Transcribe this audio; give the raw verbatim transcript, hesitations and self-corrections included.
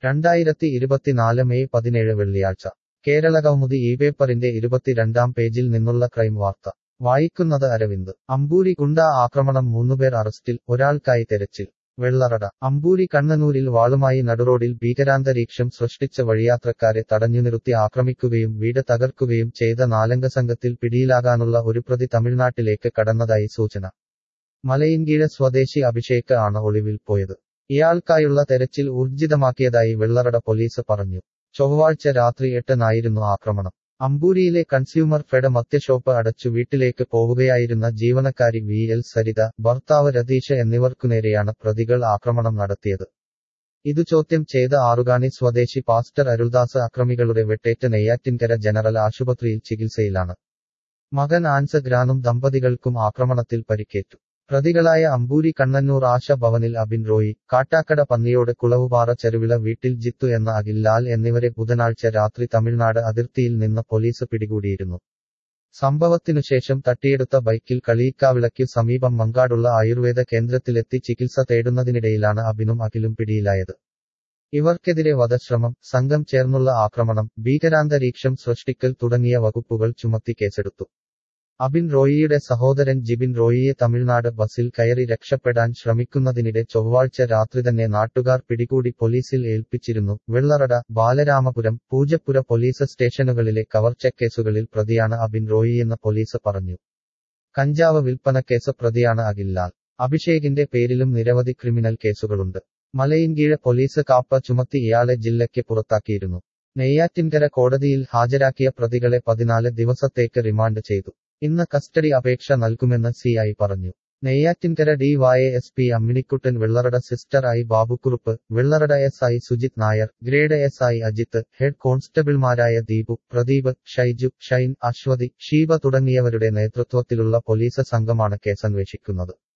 രണ്ടായിരത്തി ഇരുപത്തിനാല് മെയ് പതിനേഴ് വെള്ളിയാഴ്ച കേരളകൗമുദി ഈ പേപ്പറിന്റെ ഇരുപത്തിരണ്ടാം പേജിൽ നിന്നുള്ള ക്രൈം വാർത്ത വായിക്കുന്നത് അരവിന്ദ് അമ്പൂരി ഗുണ്ടാ ആക്രമണം മൂന്നുപേർ അറസ്റ്റിൽ ഒരാൾക്കായി തെരച്ചിൽ വെള്ളറട അമ്പൂരി കണ്ണനൂരിൽ വാളുമായി നടുറോഡിൽ ഭീകരാന്തരീക്ഷം സൃഷ്ടിച്ച വഴിയാത്രക്കാരെ തടഞ്ഞുനിർത്തി ആക്രമിക്കുകയും വീട് തകർക്കുകയും ചെയ്ത നാലംഗ സംഘത്തിൽ പിടിയിലാകാനുള്ള ഒരു പ്രതി തമിഴ്നാട്ടിലേക്ക് കടന്നതായി സൂചന. മലയിൻകീഴ് സ്വദേശി അഭിഷേക് ആണ് ഒളിവിൽ പോയത്. ഇയാൾക്കായുള്ള തെരച്ചിൽ ഊർജിതമാക്കിയതായി വെള്ളറട പോലീസ് പറഞ്ഞു. ചൊവ്വാഴ്ച രാത്രി എട്ടിനായിരുന്നു ആക്രമണം. അമ്പൂരിയിലെ കൺസ്യൂമർ ഫെഡ് മദ്യഷോപ്പ് അടച്ചു വീട്ടിലേക്ക് പോവുകയായിരുന്ന ജീവനക്കാരി വി എൽ സരിത, ഭർത്താവ് രതീഷ് എന്നിവർക്കുനേരെയാണ് പ്രതികൾ ആക്രമണം നടത്തിയത്. ഇതു ചോദ്യം ചെയ്ത ആറുകാണി സ്വദേശി പാസ്റ്റർ അരുൾദാസ് അക്രമികളുടെ വെട്ടേറ്റ് നെയ്യാറ്റിൻകര ജനറൽ ആശുപത്രിയിൽ ചികിത്സയിലാണ്. മകൻ ആൻസ് ഗ്രാനും ദമ്പതികൾക്കും ആക്രമണത്തിൽ പരിക്കേറ്റു. പ്രതികളായ അമ്പൂരി കണ്ണന്നൂർ ആശ ഭവനിൽ അബിൻ റോയി, കാട്ടാക്കട പന്നിയോട് കുളവുപാറ ചെരുവിള വീട്ടിൽ ജിത്തു എന്ന അഖിൽ ലാൽ എന്നിവരെ ബുധനാഴ്ച രാത്രി തമിഴ്നാട് അതിർത്തിയിൽ നിന്ന് പോലീസ് പിടികൂടിയിരുന്നു. സംഭവത്തിനുശേഷം തട്ടിയെടുത്ത ബൈക്കിൽ കളിയിക്കാവിളയ്ക്കു സമീപം മങ്കാടുള്ള ആയുർവേദ കേന്ദ്രത്തിലെത്തി ചികിത്സ തേടുന്നതിനിടയിലാണ് അബിനും അഖിലും പിടിയിലായത്. ഇവർക്കെതിരെ വധശ്രമം, സംഘം ചേർന്നുള്ള ആക്രമണം, ഭീകരാന്തരീക്ഷം സൃഷ്ടിക്കൽ തുടങ്ങിയ വകുപ്പുകൾ ചുമത്തി കേസെടുത്തു. അബിൻ റോയിയുടെ സഹോദരൻ ജിബിൻ റോയിയെ തമിഴ്നാട് ബസിൽ കയറി രക്ഷപ്പെടാൻ ശ്രമിക്കുന്നതിനിടെ ചൊവ്വാഴ്ച രാത്രി തന്നെ നാട്ടുകാർ പിടികൂടി പോലീസിൽ ഏൽപ്പിച്ചിരുന്നു. വെള്ളറട, ബാലരാമപുരം, പൂജപ്പുര പോലീസ് സ്റ്റേഷനുകളിലെ കവർച്ചക്കേസുകളിൽ പ്രതിയാണ് അബിൻ റോയിയെന്ന് പോലീസ് പറഞ്ഞു. കഞ്ചാവ് വിൽപ്പനക്കേസ് പ്രതിയാണ് അഖിൽ ലാൽ. അഭിഷേകിന്റെ പേരിലും നിരവധി ക്രിമിനൽ കേസുകളുണ്ട്. മലയിൻകീഴ് പോലീസ് കാപ്പ ചുമത്തി ഇയാളെ ജില്ലയ്ക്ക് പുറത്താക്കിയിരുന്നു. നെയ്യാറ്റിൻകര കോടതിയിൽ ഹാജരാക്കിയ പ്രതികളെ പതിനാല് ദിവസത്തേക്ക് റിമാൻഡ് ചെയ്തു. ഇന്ന് കസ്റ്റഡി അപേക്ഷ നൽകുമെന്ന് സി ഐ പറഞ്ഞു. Neyyattinkara D Y S P Amminikuttan, Vellarada sister I Babukuruppu, Vellarada S I Sujith Nair, grade S I Ajith, head കോൺസ്റ്റബിൾമാരായ ദീപു, പ്രദീപ്, ഷൈജു, ഷൈൻ, അശ്വതി, ഷീബ തുടങ്ങിയവരുടെ നേതൃത്വത്തിലുള്ള പോലീസ് സംഘമാണ് കേസന്വേഷിക്കുന്നത്.